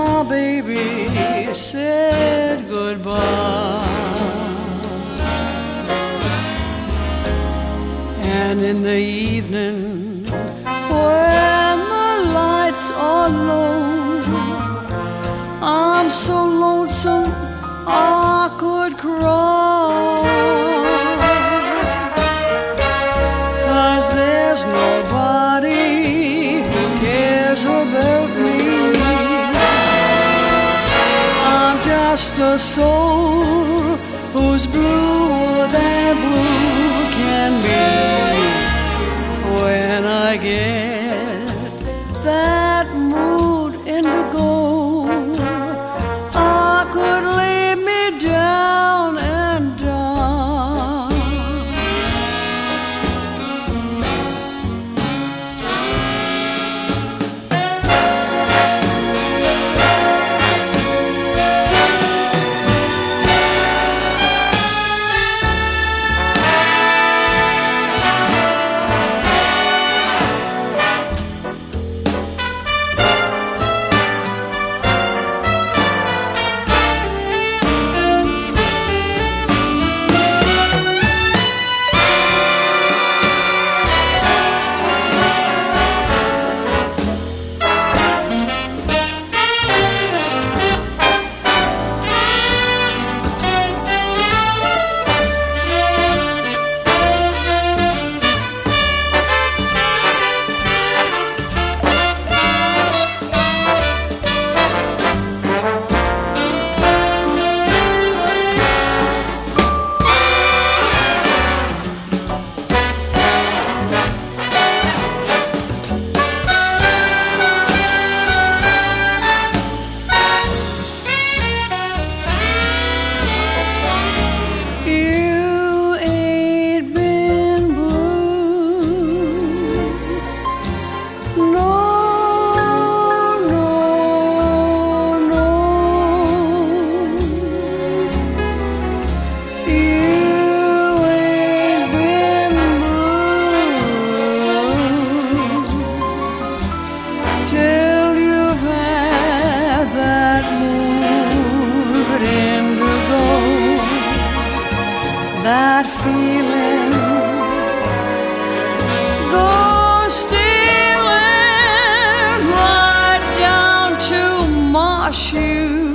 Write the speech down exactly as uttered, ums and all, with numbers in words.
my baby said goodbye. And in the evening, when the lights are low, I'm so lonesome I could cry. 'Cause there's nobody who cares about me. I'm just a soul who's bluer than blue can be. When I get that mood indigo, I could lay me down and die. That feeling goes stealing right down to my shoes.